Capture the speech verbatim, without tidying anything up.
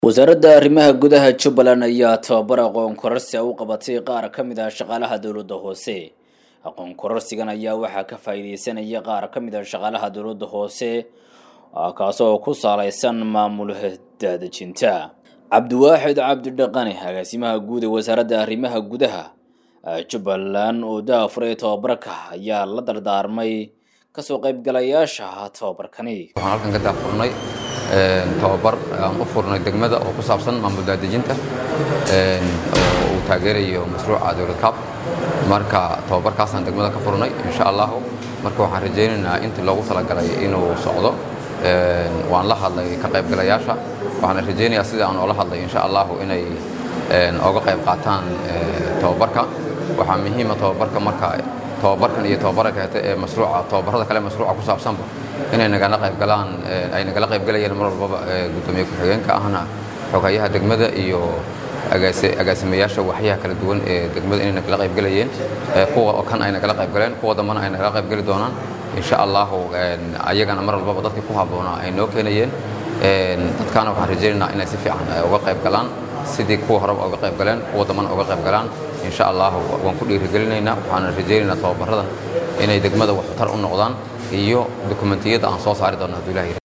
wasaaradda arrimaha gudaha Jubbaland ayaa tababar aqoon kororsi u qabatay qaar ka mid ah shaqaalaha dawladda hoose. Aqoon kororsigan ayaa waxaa ka faa'iideysanaya qaar ka mid ah shaqaalaha dawladda hoose kaasoo ku saleysan maamul dejinta. Cabdiwaaxid Cabdi Dhaqane, agaasimaha guud ee wasaaradda arrimaha gudaha Jubbaland oo daafuray tababarka ayaa la dardaarmay kasoo qaybgalayaasha tababarkani. Waxaan halkan ka daafurnay tababar aan u furnay degmada oo ku saabsan maamul dejinta ee oo taageerayo mashruuca dawlad kaab. Marka tababarkaas aan degmada ka furnay insha Allah marka waxaan rajaynaynaa inta loogu talagalay inuu socdo ee waan la hadlay ka qaybgalayaasha waxaan rajaynayaa sida aan ula hadlay insha Allah inay ee uga qayb qaataan tababarka. Waxaa muhiim ah tababarka marka tababarkan iyo tababarka ee mashruuca tababarada kale mashruuca ku saabsan inay nagala qayb galaan ay nagala qayb galayeen mar walba gudoomiye ku-xigeenka ahna xogayaha degmada iyo agaasimayaasha waxyaha kala duwan ee degmada inay nagala qayb galayeen kuwa kan ay nagala qayb galeen kuwa dambana ay nagala qayb gali doonaan insha Allah ayagana mar walba dadka ku haboona ay noo keenayeen dadkana waxaan rajaynaynaa inay si fiican uga qayb galaan sidii kuwa hore uga qayb galeen kuwa dambana uga qayb galaan insha Allah waan ku dhiirigelinaynaa waxaan rajaynaynaa tababaradan inay degmada wax tar u noqdaan iyo dokumentiyada aan soo saari doono Ilaahay.